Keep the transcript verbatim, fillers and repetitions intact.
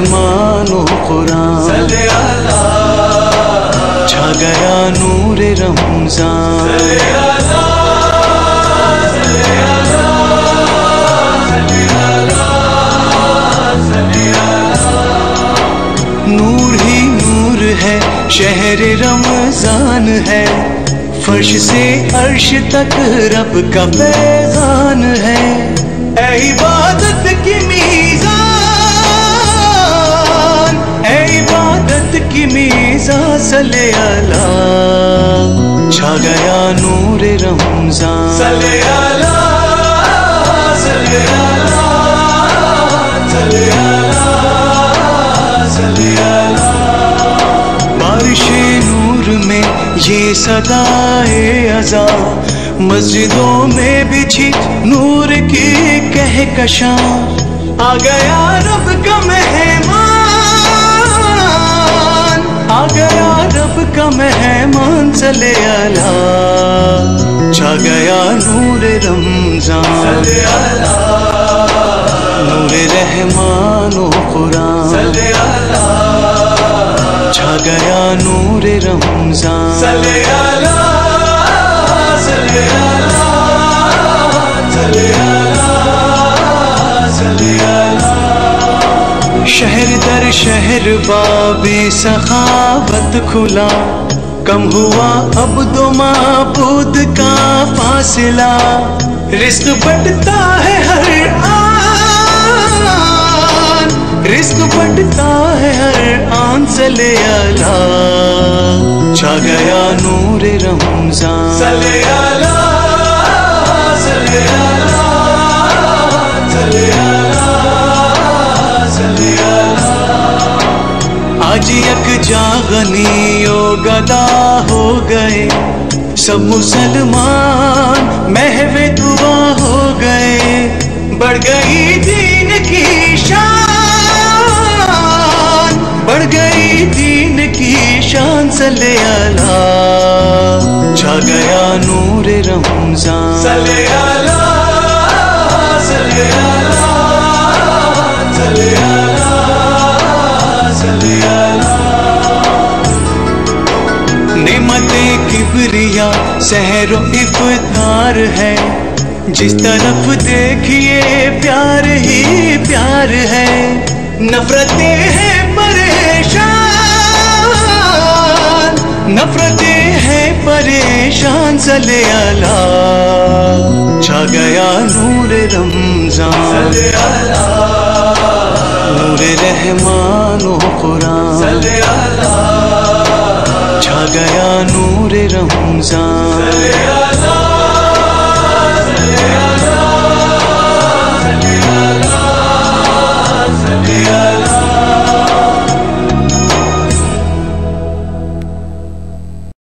रहमान ओ कुरान, छा गया नूर रमजान। नूर ही नूर है, शहर रमजान है, फर्श से अर्श तक रब का पैगान है। ऐ इबादत की मीज़ान, ऐ इबादत की मीज़ान, सल्ले अला, छा गया नूर रमजान। सल्ले अला, सल्ले अला, सल्ले अला, सल्ले अला। बारिशे नूर में ये सदाए अज़ा, मस्जिदों में बिछी नूर की कहकशां। आ गया रब का मेहमान, आ गया रब का मेहमान, सल्ले अला, छा गया नूर रमजान। सल्ले अला, नूर रहमान ओ कुरान, सल्ले अला, छा गया नूर रमजान। सल्ले अला, सल्ले अला, सल्ले अला, सल्ले अला। शहर दर शहर बाबे सखावत खुला, कम हुआ अब दो माबूद का फासिला। रिस्क बढ़ता है हर आन, रिस्क बढ़ता है हर आन, सल्ले अला, छा गया नूर रमजान। सल्ले अला, सल्ले अला, सल्ले अला, सल्ले अला। आज यकजा गनियो गदा हो गए, सब मुसलमान महवे दुआ हो गए। बढ़ गई दीन की शान, बढ़ गई दीन की शान, सल्ले अला, छा गया नूर रमजान। सल्ले अला, सल्ले अला, सल्ले अला, सल्ले अला। नेमते किबरिया सहरो इफ्तार है, जिस तरफ देखिए प्यार ही प्यार है। नफरतें हैं परेशान, नफरतें हैं परेशान, सल्ले अला, छा गया नूर रमजान। सल्ले अला, नूर रहमान ओ कुरान, सल्ले अला, छा गया नूर रमजान। सल्ले अला।